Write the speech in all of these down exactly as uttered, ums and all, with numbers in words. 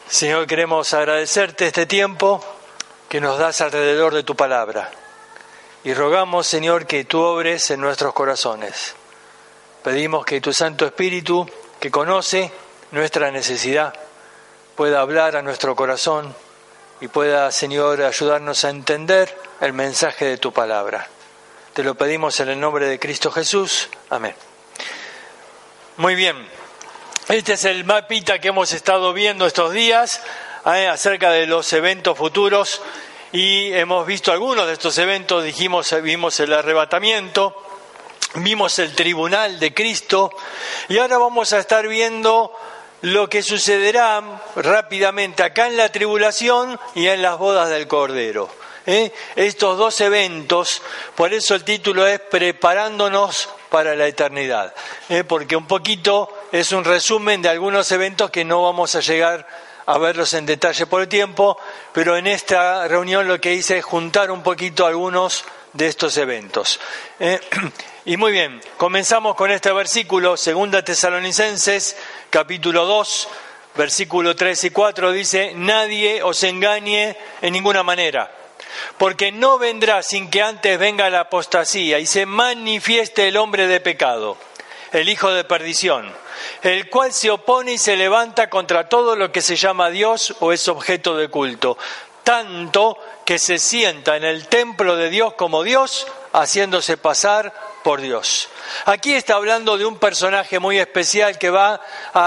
Señor, queremos agradecerte este tiempo que nos das alrededor de tu palabra. Y rogamos, Señor, que tú obres en nuestros corazones. Pedimos que tu Santo Espíritu, que conoce nuestra necesidad, pueda hablar a nuestro corazón y pueda, Señor, ayudarnos a entender el mensaje de tu palabra. Te lo pedimos en el nombre de Cristo Jesús. Amén. Muy bien. Este es el mapita que hemos estado viendo estos días eh, acerca de los eventos futuros y hemos visto algunos de estos eventos. Dijimos, vimos el arrebatamiento, vimos el tribunal de Cristo y ahora vamos a estar viendo lo que sucederá rápidamente acá en la tribulación y en las bodas del Cordero. ¿eh? Estos dos eventos, por eso el título es Preparándonos para la eternidad, ¿eh? porque un poquito es un resumen de algunos eventos que no vamos a llegar a verlos en detalle por el tiempo, pero en esta reunión lo que hice es juntar un poquito algunos de estos eventos. ¿eh? Y muy bien, comenzamos con este versículo, Segunda Tesalonicenses, capítulo dos, versículo tres y cuatro, dice: nadie os engañe en ninguna manera, porque no vendrá sin que antes venga la apostasía y se manifieste el hombre de pecado, el hijo de perdición, el cual se opone y se levanta contra todo lo que se llama Dios o es objeto de culto, tanto que se sienta en el templo de Dios como Dios, haciéndose pasar por Dios. Aquí está hablando de un personaje muy especial que va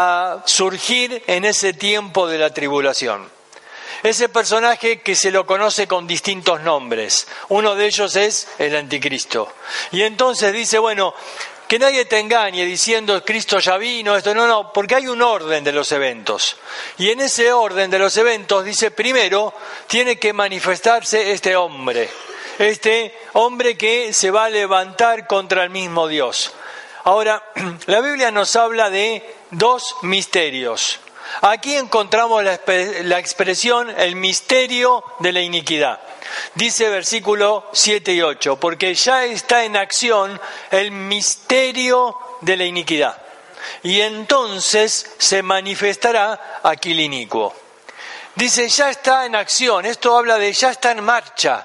a surgir en ese tiempo de la tribulación. Ese personaje que se lo conoce con distintos nombres. Uno de ellos es el anticristo. Y entonces dice, bueno, que nadie te engañe diciendo Cristo ya vino, esto no, no, porque hay un orden de los eventos. Y en ese orden de los eventos dice, primero tiene que manifestarse este hombre. Este hombre que se va a levantar contra el mismo Dios. Ahora, la Biblia nos habla de dos misterios. Aquí encontramos la, la expresión el misterio de la iniquidad. Dice versículo siete y ocho, porque ya está en acción el misterio de la iniquidad. Y entonces se manifestará aquí el inicuo. Dice, ya está en acción, esto habla de ya está en marcha.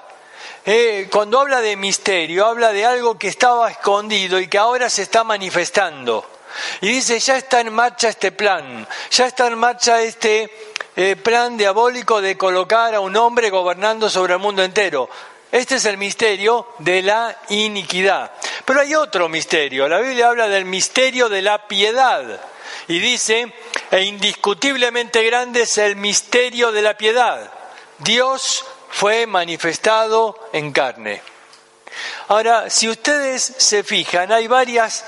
Eh, cuando habla de misterio, habla de algo que estaba escondido y que ahora se está manifestando. Y dice, ya está en marcha este plan, ya está en marcha este eh, plan diabólico de colocar a un hombre gobernando sobre el mundo entero. Este es el misterio de la iniquidad. Pero hay otro misterio, la Biblia habla del misterio de la piedad. Y dice, e indiscutiblemente grande es el misterio de la piedad. Dios fue manifestado en carne. Ahora, si ustedes se fijan, hay varias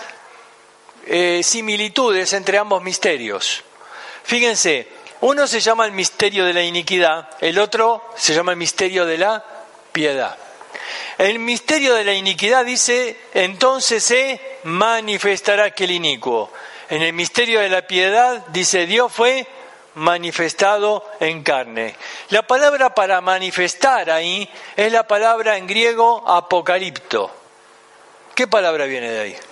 eh, similitudes entre ambos misterios. Fíjense, uno se llama el misterio de la iniquidad, el otro se llama el misterio de la piedad. El misterio de la iniquidad dice, entonces se manifestará aquel inicuo. En el misterio de la piedad dice, Dios fue manifestado en carne. La palabra para manifestar ahí es la palabra en griego apocalipto. ¿Qué palabra viene de ahí?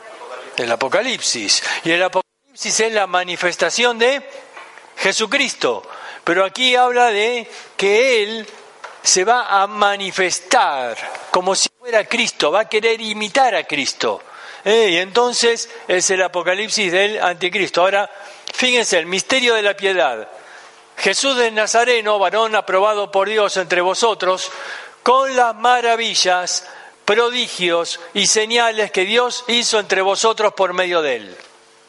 El Apocalipsis. Y el Apocalipsis es la manifestación de Jesucristo. Pero aquí habla de que Él se va a manifestar como si fuera Cristo, va a querer imitar a Cristo. Eh, y entonces es el Apocalipsis del anticristo. Ahora, fíjense, el misterio de la piedad. Jesús de Nazareno, varón aprobado por Dios entre vosotros, con las maravillas, prodigios y señales que Dios hizo entre vosotros por medio de él.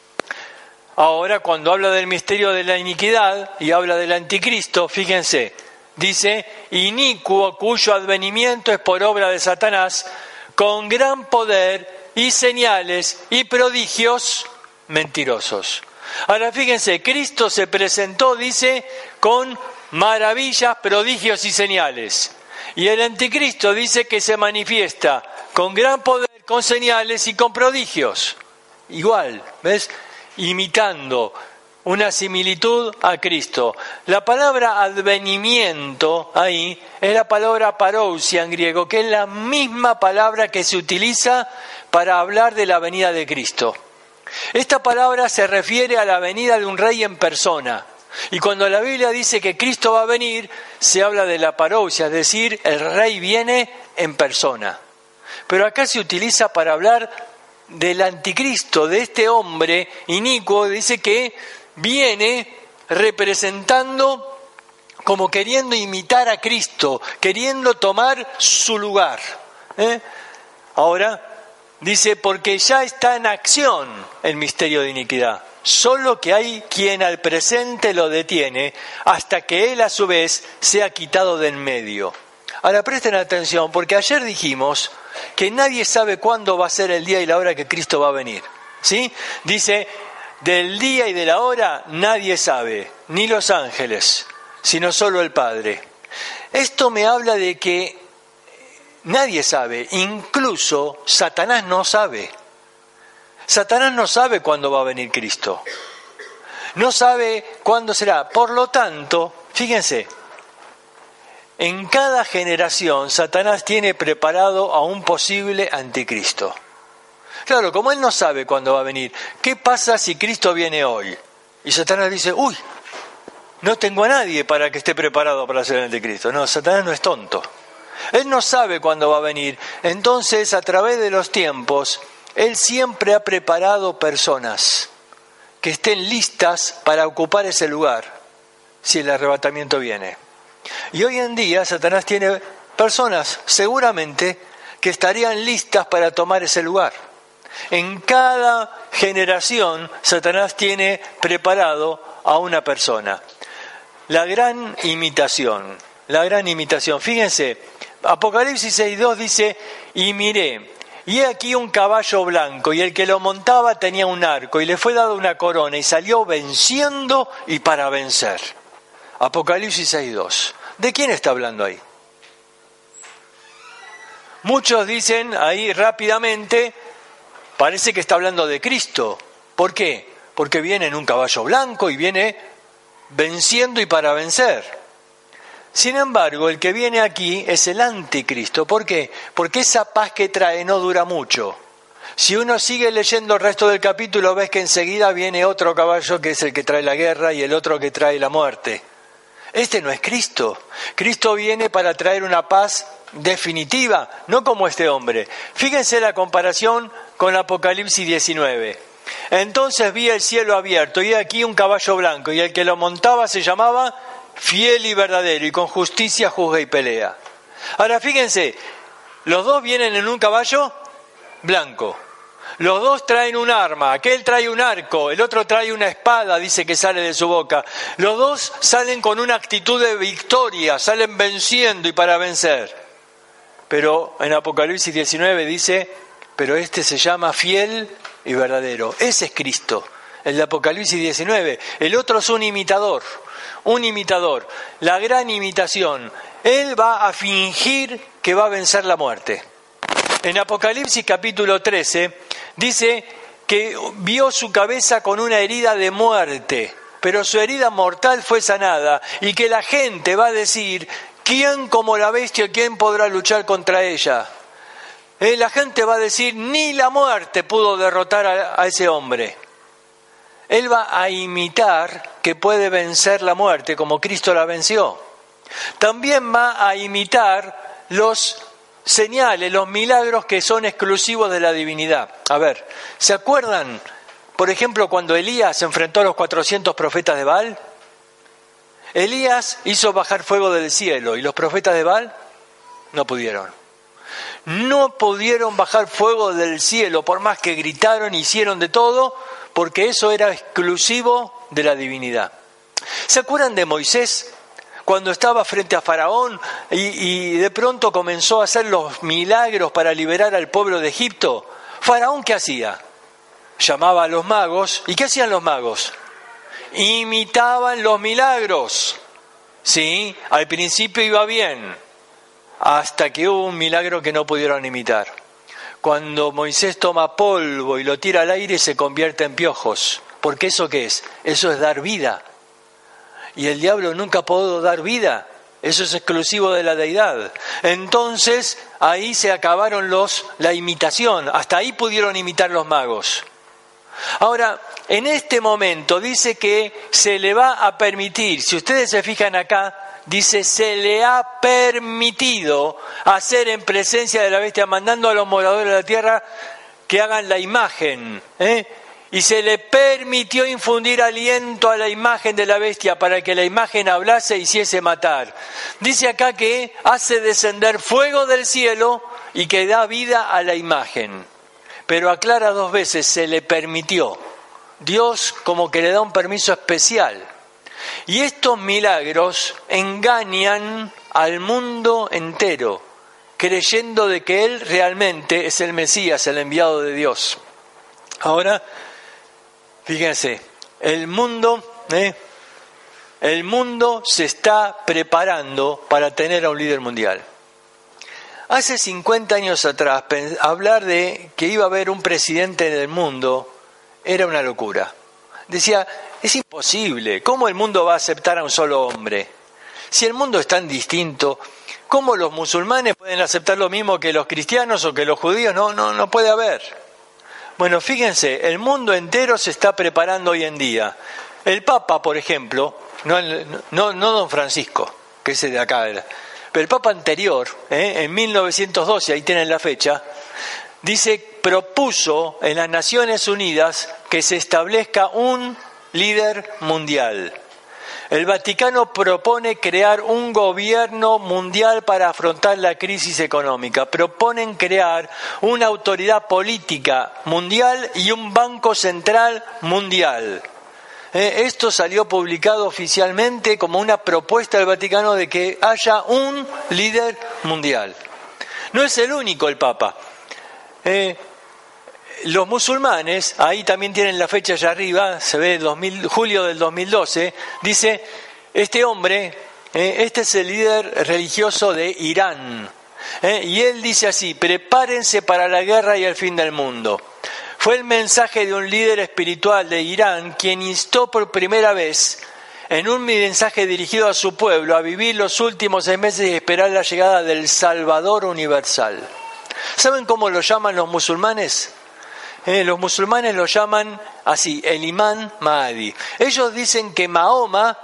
Ahora, cuando habla del misterio de la iniquidad y habla del anticristo, fíjense, dice, inicuo cuyo advenimiento es por obra de Satanás, con gran poder y señales y prodigios mentirosos. Ahora fíjense, Cristo se presentó, dice, con maravillas, prodigios y señales. Y el anticristo dice que se manifiesta con gran poder, con señales y con prodigios. Igual, ¿ves? Imitando una similitud a Cristo. La palabra advenimiento ahí es la palabra parousia en griego, que es la misma palabra que se utiliza para hablar de la venida de Cristo. Esta palabra se refiere a la venida de un rey en persona. Y cuando la Biblia dice que Cristo va a venir, se habla de la parousia, es decir, el rey viene en persona. Pero acá se utiliza para hablar del anticristo, de este hombre inicuo, dice que viene representando, como queriendo imitar a Cristo, queriendo tomar su lugar. ¿Eh? Ahora, dice, porque ya está en acción el misterio de iniquidad, solo que hay quien al presente lo detiene hasta que él a su vez sea quitado de en medio. Ahora presten atención, porque ayer dijimos que nadie sabe cuándo va a ser el día y la hora que Cristo va a venir. ¿Sí? Dice, del día y de la hora nadie sabe, ni los ángeles, sino solo el Padre. Esto me habla de que nadie sabe, incluso Satanás no sabe. Satanás no sabe cuándo va a venir Cristo. No sabe cuándo será. Por lo tanto, fíjense, en cada generación Satanás tiene preparado a un posible anticristo. Claro, como él no sabe cuándo va a venir, ¿qué pasa si Cristo viene hoy? Y Satanás dice, uy, no tengo a nadie para que esté preparado para ser el anticristo. No, Satanás no es tonto. Él no sabe cuándo va a venir. Entonces, a través de los tiempos, él siempre ha preparado personas que estén listas para ocupar ese lugar, si el arrebatamiento viene. Y hoy en día, Satanás tiene personas, seguramente, que estarían listas para tomar ese lugar. En cada generación, Satanás tiene preparado a una persona. La gran imitación, la gran imitación. Fíjense, Apocalipsis seis dos dice, y miré, y he aquí un caballo blanco, y el que lo montaba tenía un arco, y le fue dada una corona, y salió venciendo y para vencer. Apocalipsis seis dos. ¿De quién está hablando ahí? Muchos dicen ahí rápidamente, parece que está hablando de Cristo. ¿Por qué? Porque viene en un caballo blanco y viene venciendo y para vencer. Sin embargo, el que viene aquí es el anticristo. ¿Por qué? Porque esa paz que trae no dura mucho. Si uno sigue leyendo el resto del capítulo, ves que enseguida viene otro caballo que es el que trae la guerra y el otro que trae la muerte. Este no es Cristo. Cristo viene para traer una paz definitiva, no como este hombre. Fíjense la comparación con Apocalipsis diecinueve. Entonces vi el cielo abierto y aquí un caballo blanco, y el que lo montaba se llamaba Fiel y Verdadero, y con justicia juzga y pelea. Ahora fíjense, los dos vienen en un caballo blanco. Los dos traen un arma, aquel trae un arco, el otro trae una espada, dice que sale de su boca. Los dos salen con una actitud de victoria, salen venciendo y para vencer. Pero en Apocalipsis diecinueve dice, pero este se llama Fiel y Verdadero. Ese es Cristo, el de Apocalipsis diecinueve. El otro es un imitador, un imitador, la gran imitación. Él va a fingir que va a vencer la muerte. En Apocalipsis capítulo trece dice que vio su cabeza con una herida de muerte, pero su herida mortal fue sanada, y que la gente va a decir, ¿quién como la bestia, quién podrá luchar contra ella? Eh, la gente va a decir, ni la muerte pudo derrotar a, a ese hombre. Él va a imitar que puede vencer la muerte como Cristo la venció. También va a imitar los señales, los milagros que son exclusivos de la divinidad. A ver, ¿se acuerdan, por ejemplo, cuando Elías se enfrentó a los cuatrocientos profetas de Baal? Elías hizo bajar fuego del cielo y los profetas de Baal no pudieron. No pudieron bajar fuego del cielo, por más que gritaron, hicieron de todo, porque eso era exclusivo de la divinidad. ¿Se acuerdan de Moisés? Cuando estaba frente a Faraón y, y de pronto comenzó a hacer los milagros para liberar al pueblo de Egipto. ¿Faraón qué hacía? Llamaba a los magos. ¿Y qué hacían los magos? Imitaban los milagros. Sí, al principio iba bien, hasta que hubo un milagro que no pudieron imitar. Cuando Moisés toma polvo y lo tira al aire, se convierte en piojos. ¿Porque eso qué es? Eso es dar vida. Y el diablo nunca pudo dar vida. Eso es exclusivo de la deidad. Entonces, ahí se acabaron los, la imitación. Hasta ahí pudieron imitar los magos. Ahora, en este momento dice que se le va a permitir, si ustedes se fijan acá, dice, se le ha permitido hacer en presencia de la bestia, mandando a los moradores de la tierra que hagan la imagen, ¿eh? Y se le permitió infundir aliento a la imagen de la bestia para que la imagen hablase e hiciese matar. Dice acá que hace descender fuego del cielo y que da vida a la imagen. Pero aclara dos veces, se le permitió. Dios como que le da un permiso especial. Y estos milagros engañan al mundo entero, creyendo de que Él realmente es el Mesías, el enviado de Dios. Ahora, fíjense, el mundo, ¿eh? el mundo se está preparando para tener a un líder mundial. Hace cincuenta años atrás, hablar de que iba a haber un presidente del mundo era una locura. Decía, es imposible, ¿cómo el mundo va a aceptar a un solo hombre? Si el mundo es tan distinto, ¿cómo los musulmanes pueden aceptar lo mismo que los cristianos o que los judíos? No, no, no puede haber. Bueno, fíjense, el mundo entero se está preparando hoy en día. El Papa, por ejemplo, no, no, no don Francisco, que ese de acá era, pero el Papa anterior, ¿eh? en mil novecientos doce, ahí tienen la fecha, dice, propuso en las Naciones Unidas que se establezca un líder mundial. El Vaticano propone crear un gobierno mundial para afrontar la crisis económica. Proponen crear una autoridad política mundial y un banco central mundial. Eh, esto salió publicado oficialmente como una propuesta del Vaticano de que haya un líder mundial. No es el único el Papa. Eh, Los musulmanes, ahí también tienen la fecha allá arriba, se ve dos mil, julio del dos mil doce, dice, este hombre, eh, este es el líder religioso de Irán, eh, y él dice así, prepárense para la guerra y el fin del mundo. Fue el mensaje de un líder espiritual de Irán quien instó por primera vez, en un mensaje dirigido a su pueblo, a vivir los últimos seis meses y esperar la llegada del Salvador universal. ¿Saben cómo lo llaman los musulmanes? Eh, los musulmanes lo llaman así, el Imán Mahdi. Ellos dicen que Mahoma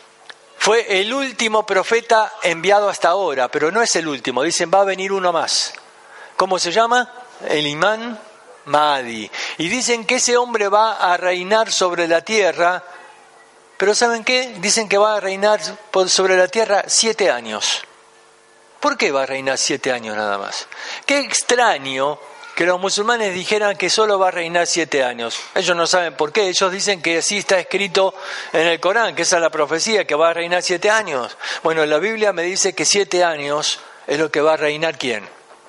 fue el último profeta enviado hasta ahora, pero no es el último, dicen va a venir uno más. ¿Cómo se llama? El Imán Mahdi. Y dicen que ese hombre va a reinar sobre la tierra, pero ¿saben qué? Dicen que va a reinar sobre la tierra siete años. ¿Por qué va a reinar siete años nada más? Qué extraño que los musulmanes dijeran que solo va a reinar siete años. Ellos no saben por qué. Ellos dicen que así está escrito en el Corán, que esa es la profecía, que va a reinar siete años. Bueno, la Biblia me dice que siete años es lo que va a reinar ¿quién?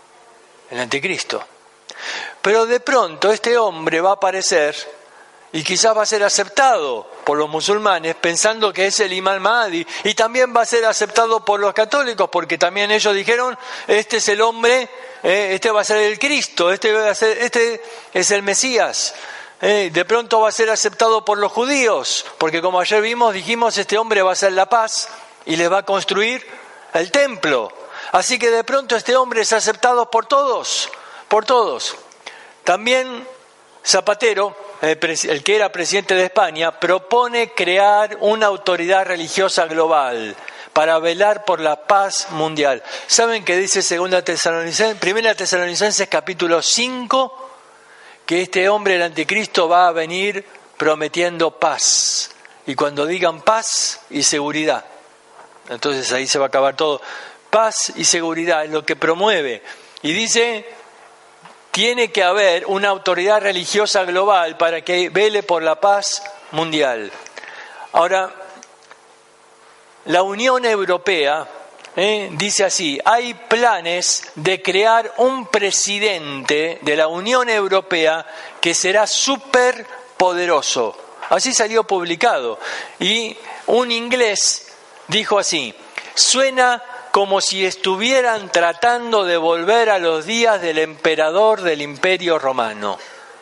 El anticristo. Pero de pronto este hombre va a aparecer y quizás va a ser aceptado por los musulmanes pensando que es el Imán Mahdi, y también va a ser aceptado por los católicos porque también ellos dijeron, este es el hombre, eh, este va a ser el Cristo, este, va a ser, este es el Mesías. Eh, de pronto va a ser aceptado por los judíos, porque como ayer vimos, dijimos, este hombre va a hacer la paz y les va a construir el templo. Así que de pronto este hombre es aceptado por todos, por todos. También Zapatero, el que era presidente de España, propone crear una autoridad religiosa global para velar por la paz mundial. ¿Saben qué dice segunda Tesalonicenses, Primera Tesalonicenses capítulo cinco? Que este hombre, el anticristo, va a venir prometiendo paz. Y cuando digan paz y seguridad, entonces ahí se va a acabar todo. Paz y seguridad es lo que promueve. Y dice, tiene que haber una autoridad religiosa global para que vele por la paz mundial. Ahora, la Unión Europea eh, dice así, hay planes de crear un presidente de la Unión Europea que será súper poderoso. Así salió publicado. Y un inglés dijo así, suena como si estuvieran tratando de volver a los días del emperador del Imperio Romano.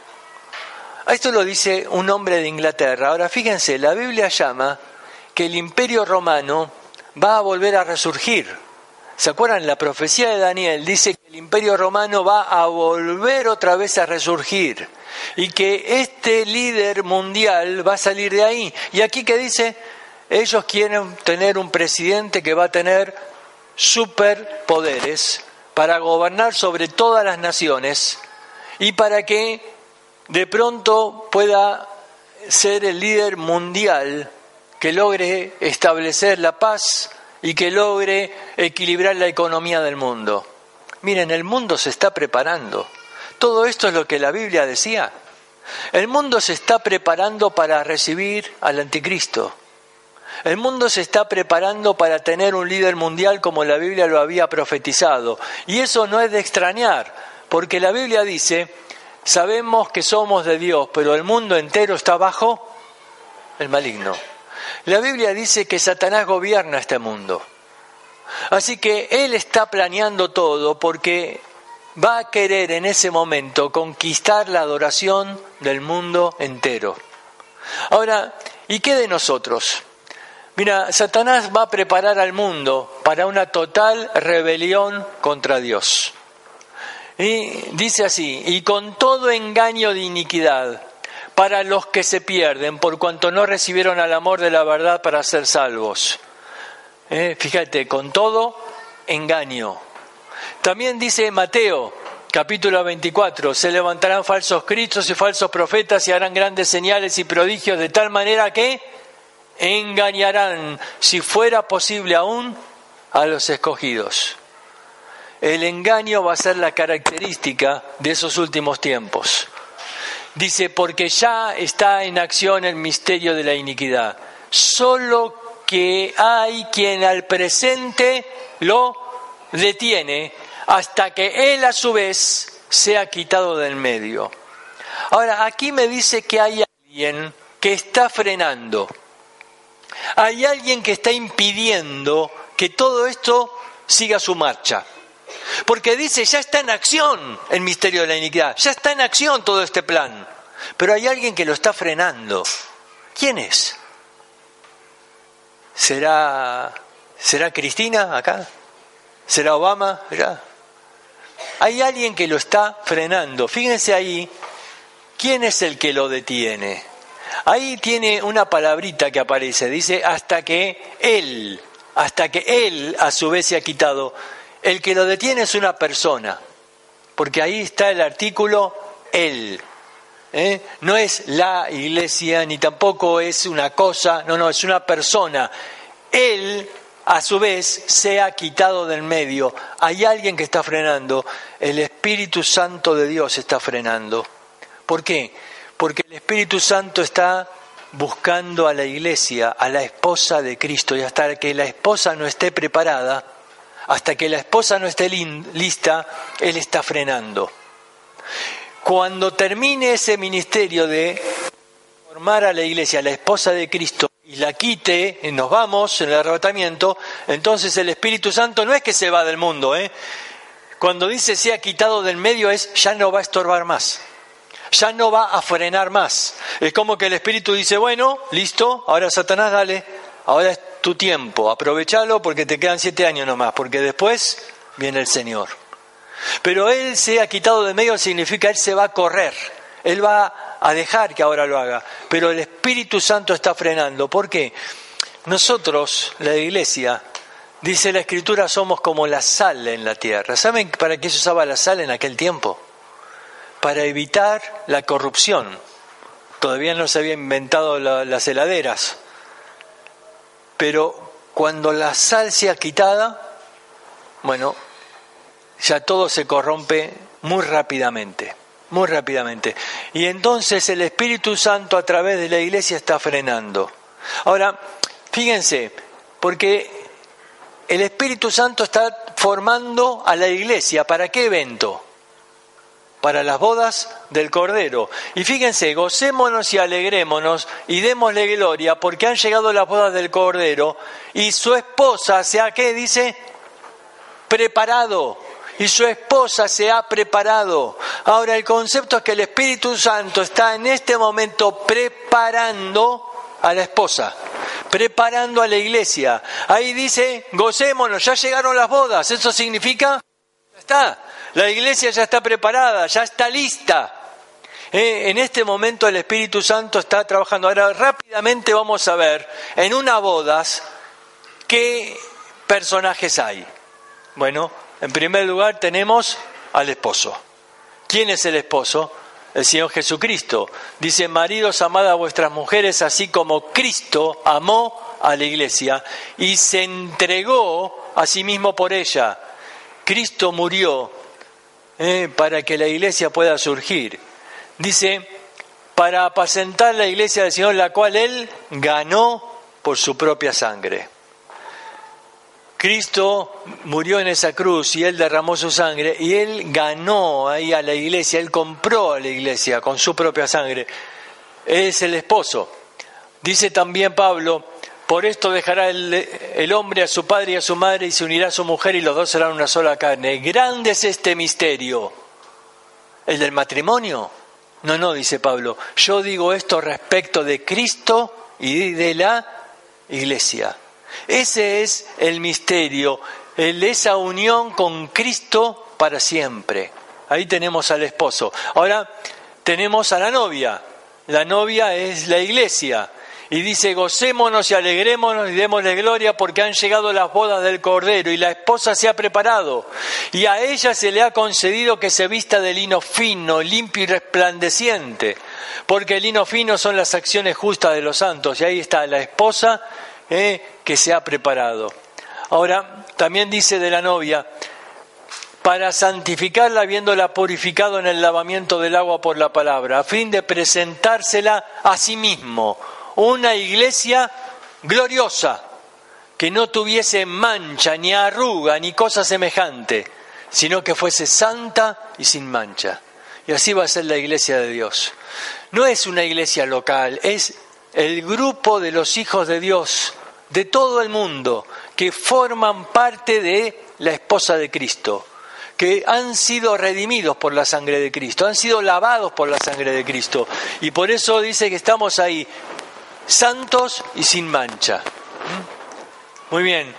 Esto lo dice un hombre de Inglaterra. Ahora fíjense, la Biblia llama que el Imperio Romano va a volver a resurgir. ¿Se acuerdan? La profecía de Daniel dice que el Imperio Romano va a volver otra vez a resurgir y que este líder mundial va a salir de ahí. Y aquí que dice, ellos quieren tener un presidente que va a tener superpoderes para gobernar sobre todas las naciones y para que de pronto pueda ser el líder mundial que logre establecer la paz y que logre equilibrar la economía del mundo. Miren, el mundo se está preparando. Todo esto es lo que la Biblia decía. El mundo se está preparando para recibir al anticristo. El mundo se está preparando para tener un líder mundial como la Biblia lo había profetizado. Y eso no es de extrañar, porque la Biblia dice, sabemos que somos de Dios, pero el mundo entero está bajo el maligno. La Biblia dice que Satanás gobierna este mundo. Así que él está planeando todo porque va a querer en ese momento conquistar la adoración del mundo entero. Ahora, ¿y qué de nosotros? Mira, Satanás va a preparar al mundo para una total rebelión contra Dios. Y dice así, y con todo engaño de iniquidad, para los que se pierden, por cuanto no recibieron al amor de la verdad para ser salvos. Eh, fíjate, con todo engaño. También dice Mateo, capítulo veinticuatro, se levantarán falsos cristos y falsos profetas y harán grandes señales y prodigios de tal manera que engañarán, si fuera posible aún, a los escogidos. El engaño va a ser la característica de esos últimos tiempos. Dice, porque ya está en acción el misterio de la iniquidad. Solo que hay quien al presente lo detiene hasta que él a su vez sea quitado del medio. Ahora, aquí me dice que hay alguien que está frenando. Hay alguien que está impidiendo que todo esto siga su marcha. Porque dice, ya está en acción el misterio de la iniquidad, ya está en acción todo este plan. Pero hay alguien que lo está frenando. ¿Quién es? ¿Será, será Cristina acá? ¿Será Obama allá? Hay alguien que lo está frenando. Fíjense ahí, ¿quién es el que lo detiene? Ahí tiene una palabrita que aparece, dice, hasta que él, hasta que él a su vez se ha quitado. El que lo detiene es una persona, porque ahí está el artículo él. ¿Eh? No es la iglesia, ni tampoco es una cosa, no, no, es una persona. Él, a su vez, se ha quitado del medio. Hay alguien que está frenando. El Espíritu Santo de Dios está frenando. ¿Por qué? Porque el Espíritu Santo está buscando a la iglesia, a la esposa de Cristo, y hasta que la esposa no esté preparada, hasta que la esposa no esté lista, Él está frenando. Cuando termine ese ministerio de formar a la iglesia, a la esposa de Cristo, y la quite, y nos vamos en el arrebatamiento, entonces el Espíritu Santo no es que se va del mundo, ¿eh? Cuando dice se ha quitado del medio es ya no va a estorbar más, ya no va a frenar más. Es como que el Espíritu dice, bueno, listo, ahora Satanás, dale, ahora es tu tiempo, aprovechalo porque te quedan siete años nomás, porque después viene el Señor. Pero Él se ha quitado de medio significa Él se va a correr, Él va a dejar que ahora lo haga, pero el Espíritu Santo está frenando. ¿Por qué? Nosotros, la iglesia, dice la Escritura, somos como la sal en la tierra. ¿Saben para qué se usaba la sal en aquel tiempo? Para evitar la corrupción. Todavía no se habían inventado la, las heladeras. Pero cuando la sal sea quitada, bueno, ya todo se corrompe muy rápidamente, muy rápidamente. Y entonces el Espíritu Santo a través de la iglesia está frenando. Ahora, fíjense, porque el Espíritu Santo está formando a la iglesia. ¿Para qué evento? Para las bodas del Cordero. Y fíjense, gocémonos y alegrémonos y démosle gloria porque han llegado las bodas del Cordero y su esposa se ha, ¿qué dice? Preparado. Y su esposa se ha preparado. Ahora el concepto es que el Espíritu Santo está en este momento preparando a la esposa, preparando a la iglesia. Ahí dice, gocémonos, ya llegaron las bodas. Eso significa, está. La iglesia ya está preparada, ya está lista. Eh, en este momento el Espíritu Santo está trabajando. Ahora rápidamente vamos a ver en una boda qué personajes hay. Bueno, en primer lugar tenemos al esposo. ¿Quién es el esposo? El Señor Jesucristo. Dice: maridos, amad a vuestras mujeres, así como Cristo amó a la iglesia y se entregó a sí mismo por ella. Cristo murió eh, para que la iglesia pueda surgir. Dice: para apacentar la iglesia del Señor, la cual Él ganó por su propia sangre. Cristo murió en esa cruz y Él derramó su sangre y Él ganó ahí a la iglesia, Él compró a la iglesia con su propia sangre. Es el esposo. Dice también Pablo: por esto dejará el, el hombre a su padre y a su madre y se unirá a su mujer y los dos serán una sola carne. Grande es este misterio. ¿El del matrimonio? No, no, dice Pablo. Yo digo esto respecto de Cristo y de la iglesia. Ese es el misterio, el, esa unión con Cristo para siempre. Ahí tenemos al esposo. Ahora tenemos a la novia. La novia es la iglesia. Y dice: gocémonos y alegrémonos y démosle gloria porque han llegado las bodas del Cordero y la esposa se ha preparado. Y a ella se le ha concedido que se vista de lino fino, limpio y resplandeciente. Porque el lino fino son las acciones justas de los santos. Y ahí está la esposa eh, que se ha preparado. Ahora, también dice de la novia: para santificarla habiéndola purificado en el lavamiento del agua por la palabra, a fin de presentársela a sí mismo. Una iglesia gloriosa, que no tuviese mancha, ni arruga, ni cosa semejante, sino que fuese santa y sin mancha. Y así va a ser la iglesia de Dios. No es una iglesia local, es el grupo de los hijos de Dios, de todo el mundo, que forman parte de la esposa de Cristo, que han sido redimidos por la sangre de Cristo, han sido lavados por la sangre de Cristo. Y por eso dice que estamos ahí, santos y sin mancha. Muy bien.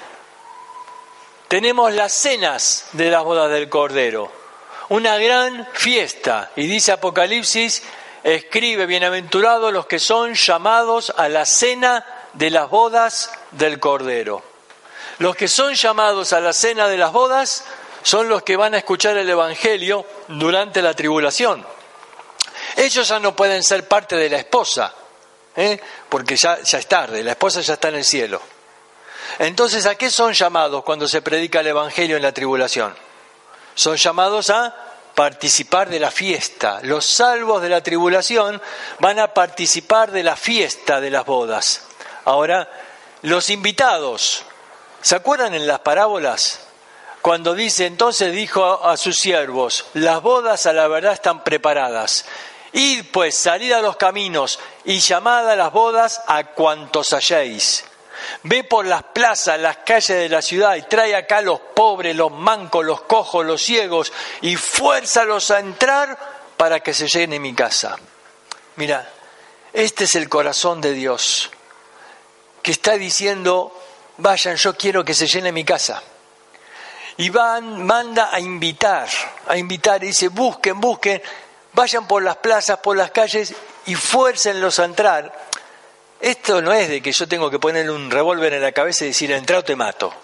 Tenemos las cenas de las bodas del Cordero. Una gran fiesta. Y dice Apocalipsis, escribe: bienaventurados los que son llamados a la cena de las bodas del Cordero. Los que son llamados a la cena de las bodas son los que van a escuchar el Evangelio durante la tribulación. Ellos ya no pueden ser parte de la esposa. ¿Eh? Porque ya, ya es tarde, la esposa ya está en el cielo. Entonces, ¿a qué son llamados cuando se predica el Evangelio en la tribulación? Son llamados a participar de la fiesta. Los salvos de la tribulación van a participar de la fiesta de las bodas. Ahora, los invitados, ¿se acuerdan en las parábolas? Cuando dice: entonces dijo a, a sus siervos: las bodas a la verdad están preparadas. Id pues, salid a los caminos y llamad a las bodas a cuantos halléis. Ve por las plazas, las calles de la ciudad y trae acá los pobres, los mancos, los cojos, los ciegos y fuérzalos a entrar para que se llene mi casa. Mira, este es el corazón de Dios, que está diciendo: vayan, yo quiero que se llene mi casa. Y van, manda a invitar, a invitar, y dice: busquen, busquen. Vayan por las plazas, por las calles y fuércenlos a entrar. Esto no es de que yo tengo que ponerle un revólver en la cabeza y decir: entra o te mato.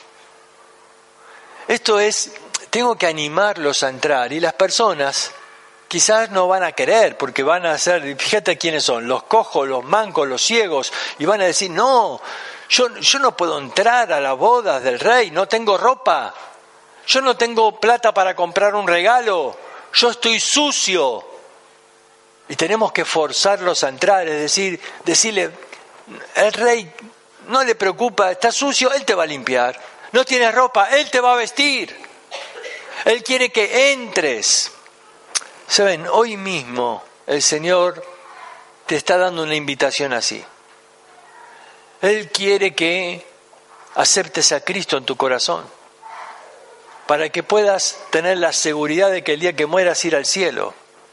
Esto es, tengo que animarlos a entrar. Y las personas quizás no van a querer, porque van a ser, fíjate quiénes son, los cojos, los mancos, los ciegos, y van a decir: no, yo, yo no puedo entrar a las bodas del rey, no tengo ropa, yo no tengo plata para comprar un regalo, yo estoy sucio. Y tenemos que forzarlos a entrar, es decir, decirle: el rey no le preocupa, está sucio, él te va a limpiar. No tienes ropa, él te va a vestir. Él quiere que entres. Saben, hoy mismo el Señor te está dando una invitación así. Él quiere que aceptes a Cristo en tu corazón, para que puedas tener la seguridad de que el día que mueras ir al cielo.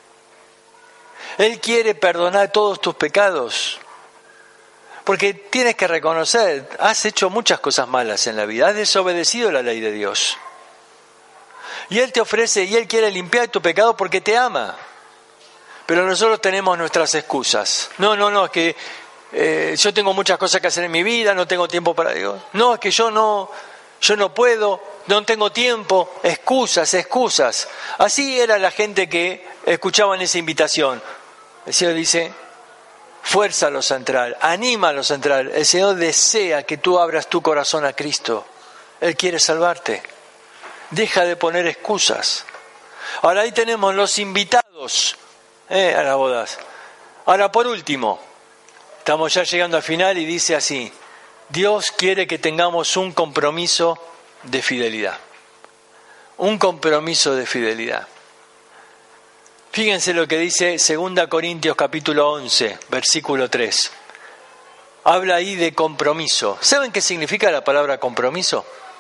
Él quiere perdonar todos tus pecados, porque tienes que reconocer, has hecho muchas cosas malas en la vida, has desobedecido la ley de Dios. Y Él te ofrece y Él quiere limpiar tu pecado porque te ama. Pero nosotros tenemos nuestras excusas. No, no, no, es que eh, yo tengo muchas cosas que hacer en mi vida, no tengo tiempo para Dios. No, es que yo no, yo no puedo, no tengo tiempo. Excusas, excusas. Así era la gente que escuchaba en esa invitación. El Señor dice, fuérzalo a entrar, anímalos a entrar. El Señor desea que tú abras tu corazón a Cristo. Él quiere salvarte. Deja de poner excusas. Ahora ahí tenemos los invitados eh, a las bodas. Ahora por último, estamos ya llegando al final y dice así, Dios quiere que tengamos un compromiso de fidelidad. Un compromiso de fidelidad. Fíjense lo que dice segunda Corintios capítulo once, versículo tres. Habla ahí de compromiso. ¿Saben qué significa la palabra compromiso?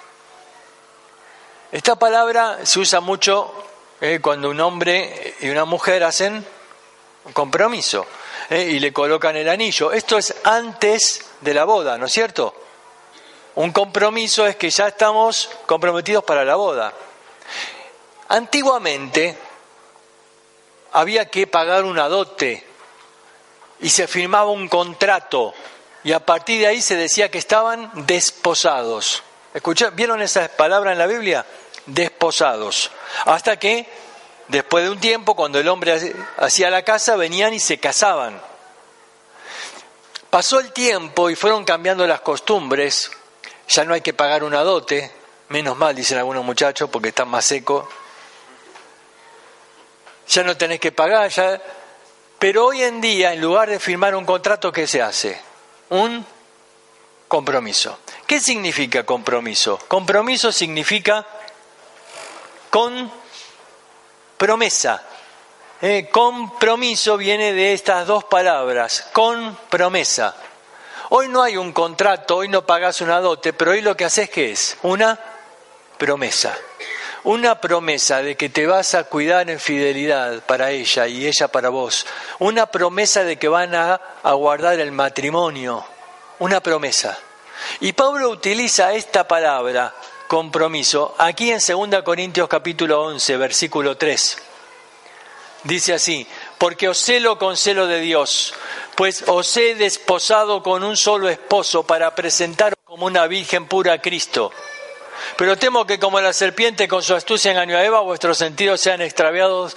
Esta palabra se usa mucho eh, cuando un hombre y una mujer hacen un compromiso eh, y le colocan el anillo. Esto es antes de la boda, ¿no es cierto? Un compromiso es que ya estamos comprometidos para la boda. Antiguamente había que pagar una dote y se firmaba un contrato y a partir de ahí se decía que estaban desposados. ¿Escucharon? ¿Vieron esa palabra en la Biblia? Desposados. Hasta que, después de un tiempo, cuando el hombre hacía la casa, venían y se casaban. Pasó el tiempo y fueron cambiando las costumbres. Ya no hay que pagar una dote. Menos mal, dicen algunos muchachos, porque están más secos. Ya no tenés que pagar, ya. Pero hoy en día, en lugar de firmar un contrato, ¿qué se hace? Un compromiso. ¿Qué significa compromiso? Compromiso significa con promesa. Eh, compromiso viene de estas dos palabras, con promesa. Hoy no hay un contrato, hoy no pagás una dote, pero hoy lo que haces, ¿qué es? Una promesa. Una promesa de que te vas a cuidar en fidelidad para ella y ella para vos. Una promesa de que van a, a guardar el matrimonio. Una promesa. Y Pablo utiliza esta palabra, compromiso, aquí en segunda Corintios capítulo once, versículo tres. Dice así, porque os celo con celo de Dios, pues os he desposado con un solo esposo para presentaros como una virgen pura a Cristo. Pero temo que como la serpiente con su astucia engañó a Eva, vuestros sentidos sean extraviados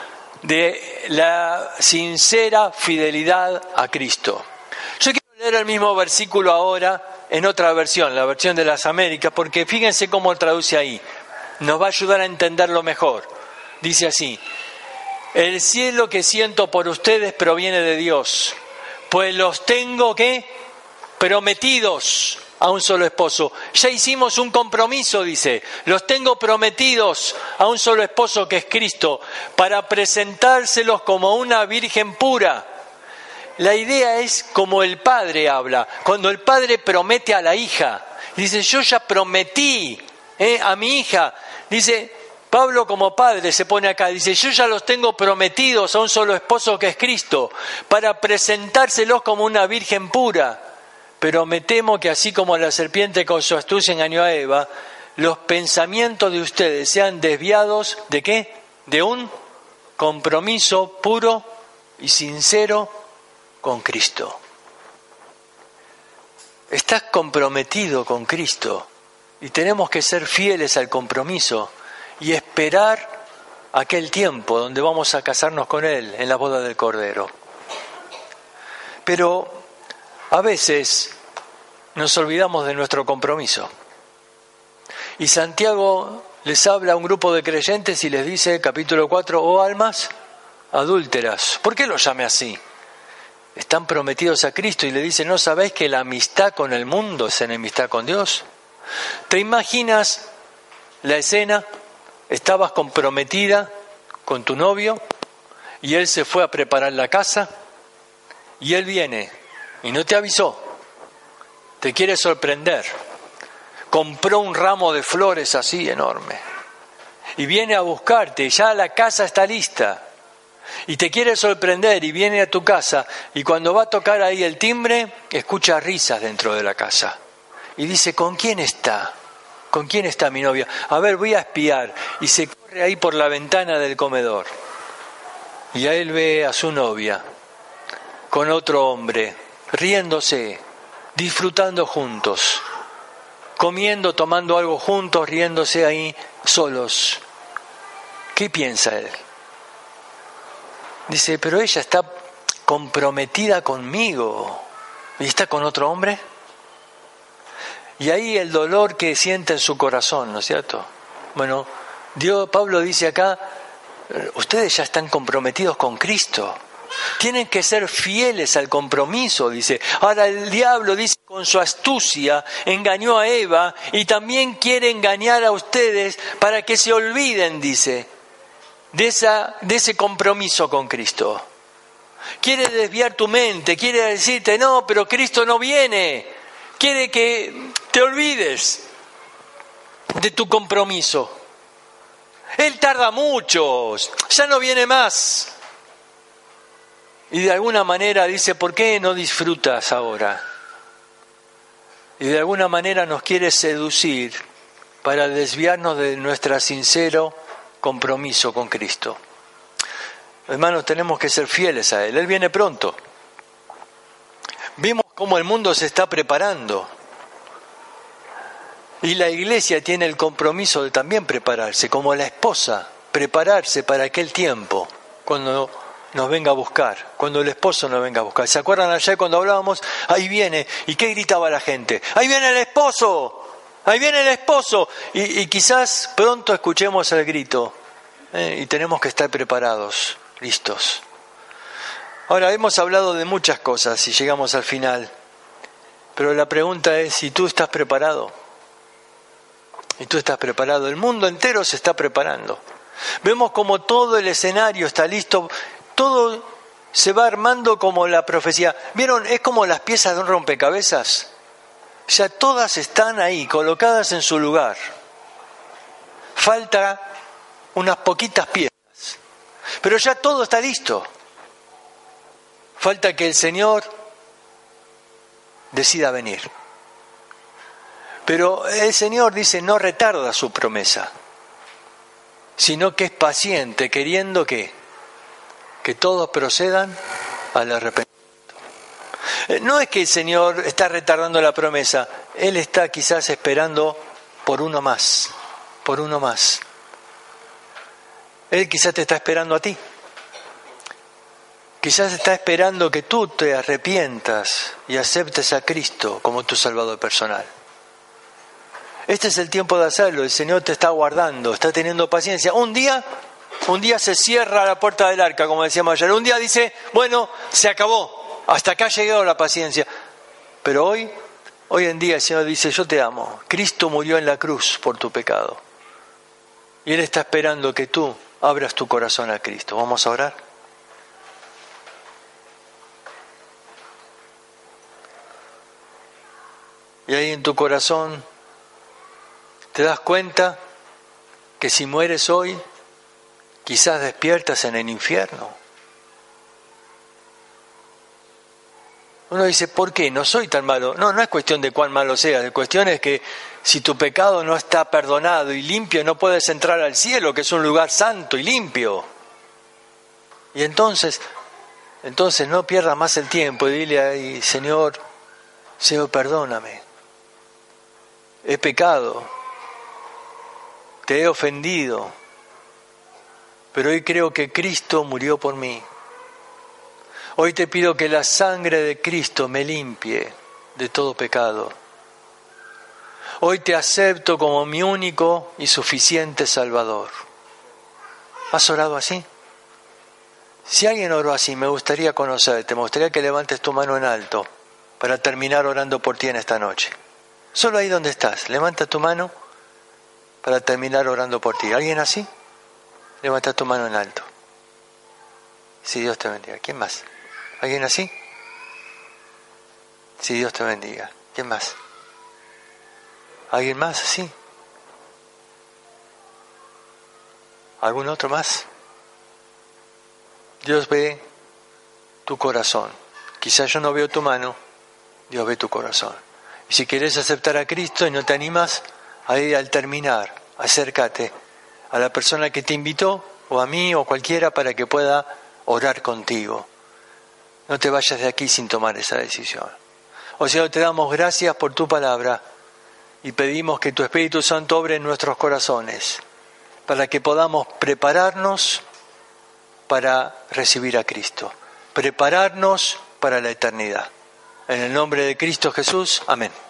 de la sincera fidelidad a Cristo. Yo quiero leer el mismo versículo ahora en otra versión, la versión de las Américas, porque fíjense cómo traduce ahí. Nos va a ayudar a entenderlo mejor. Dice así, el cielo que siento por ustedes proviene de Dios, pues los tengo, ¿qué? Prometidos a un solo esposo. Ya hicimos un compromiso, dice, los tengo prometidos a un solo esposo que es Cristo, para presentárselos como una virgen pura. La idea es como el padre habla, cuando el padre promete a la hija, dice, yo ya prometí eh, a mi hija, dice, Pablo como padre se pone acá, dice, yo ya los tengo prometidos a un solo esposo que es Cristo, para presentárselos como una virgen pura. Pero me temo que así como la serpiente con su astucia engañó a Eva, los pensamientos de ustedes sean desviados, ¿de qué? De un compromiso puro y sincero con Cristo. Estás comprometido con Cristo y tenemos que ser fieles al compromiso y esperar aquel tiempo donde vamos a casarnos con Él en la boda del Cordero. Pero a veces nos olvidamos de nuestro compromiso. Y Santiago les habla a un grupo de creyentes y les dice, capítulo cuatro, oh almas adúlteras. ¿Por qué lo llame así? Están prometidos a Cristo y le dice, ¿no sabéis que la amistad con el mundo es enemistad con Dios? ¿Te imaginas la escena? Estabas comprometida con tu novio y él se fue a preparar la casa y él viene y no te avisó, te quiere sorprender, compró un ramo de flores así enorme y viene a buscarte, ya la casa está lista y te quiere sorprender y viene a tu casa y cuando va a tocar ahí el timbre escucha risas dentro de la casa y dice, ¿con quién está? ¿Con quién está mi novia? A ver, voy a espiar. Y se corre ahí por la ventana del comedor. Y a él ve a su novia con otro hombre, riéndose, disfrutando juntos, comiendo, tomando algo juntos, riéndose ahí solos. ¿Qué piensa él? Dice, pero ella está comprometida conmigo y está con otro hombre. Y ahí el dolor que siente en su corazón, ¿no es cierto? Bueno, Dios, Pablo dice acá, ustedes ya están comprometidos con Cristo. Tienen que ser fieles al compromiso, dice. Ahora el diablo, dice, con su astucia engañó a Eva y también quiere engañar a ustedes para que se olviden, dice, de, esa, de ese compromiso con Cristo. Quiere desviar tu mente, quiere decirte, no, pero Cristo no viene. Quiere que te olvides de tu compromiso. Él tarda mucho, ya no viene más. Y de alguna manera dice, ¿por qué no disfrutas ahora? Y de alguna manera nos quiere seducir para desviarnos de nuestro sincero compromiso con Cristo. Hermanos, tenemos que ser fieles a Él. Él viene pronto. Vimos cómo el mundo se está preparando. Y la iglesia tiene el compromiso de también prepararse, como la esposa, prepararse para aquel tiempo, cuando nos venga a buscar, cuando el esposo nos venga a buscar. ¿Se acuerdan ayer cuando hablábamos? Ahí viene. ¿Y qué gritaba la gente? ¡Ahí viene el esposo! ¡Ahí viene el esposo! Y, y quizás pronto escuchemos el grito. ¿eh? Y tenemos que estar preparados, listos. Ahora, hemos hablado de muchas cosas y llegamos al final. Pero la pregunta es, ¿y tú estás preparado? ¿Y tú estás preparado? El mundo entero se está preparando. Vemos como todo el escenario está listo. Todo se va armando como la profecía. ¿Vieron? Es como las piezas de un rompecabezas. Ya todas están ahí, colocadas en su lugar. Falta unas poquitas piezas. Pero ya todo está listo. Falta que el Señor decida venir. Pero el Señor dice, no retarda su promesa, sino que es paciente, queriendo que, que todos procedan al arrepentimiento. No es que el Señor está retardando la promesa, Él está quizás esperando por uno más, por uno más. Él quizás te está esperando a ti. Quizás está esperando que tú te arrepientas y aceptes a Cristo como tu Salvador personal. Este es el tiempo de hacerlo, el Señor te está guardando, está teniendo paciencia. Un día, un día se cierra la puerta del arca, como decíamos ayer. Un día dice, bueno, se acabó, hasta acá ha llegado la paciencia. Pero hoy, hoy en día el Señor dice, yo te amo. Cristo murió en la cruz por tu pecado. Y Él está esperando que tú abras tu corazón a Cristo. ¿Vamos a orar? Y ahí en tu corazón te das cuenta que si mueres hoy, quizás despiertas en el infierno. Uno dice, ¿por qué? No soy tan malo. No, no es cuestión de cuán malo seas. La cuestión es que si tu pecado no está perdonado y limpio, no puedes entrar al cielo, que es un lugar santo y limpio. Y entonces, entonces no pierdas más el tiempo y dile ahí, Señor, Señor, perdóname. He pecado, te he ofendido, pero hoy creo que Cristo murió por mí. Hoy te pido que la sangre de Cristo me limpie de todo pecado. Hoy te acepto como mi único y suficiente Salvador. ¿Has orado así? Si alguien oró así, me gustaría conocerte, me gustaría que levantes tu mano en alto para terminar orando por ti en esta noche. Solo ahí donde estás, levanta tu mano para terminar orando por ti. ¿Alguien así? Levanta tu mano en alto. Si Dios te bendiga. ¿Quién más? ¿Alguien así? Si Dios te bendiga. ¿Quién más? ¿Alguien más así? ¿Algún otro más? Dios ve tu corazón. Quizás yo no veo tu mano, Dios ve tu corazón. Y si quieres aceptar a Cristo y no te animas ahí al terminar, acércate a la persona que te invitó, o a mí, o cualquiera, para que pueda orar contigo. No te vayas de aquí sin tomar esa decisión. Oh Señor, te damos gracias por tu palabra y pedimos que tu Espíritu Santo obre en nuestros corazones para que podamos prepararnos para recibir a Cristo, prepararnos para la eternidad. En el nombre de Cristo Jesús, amén.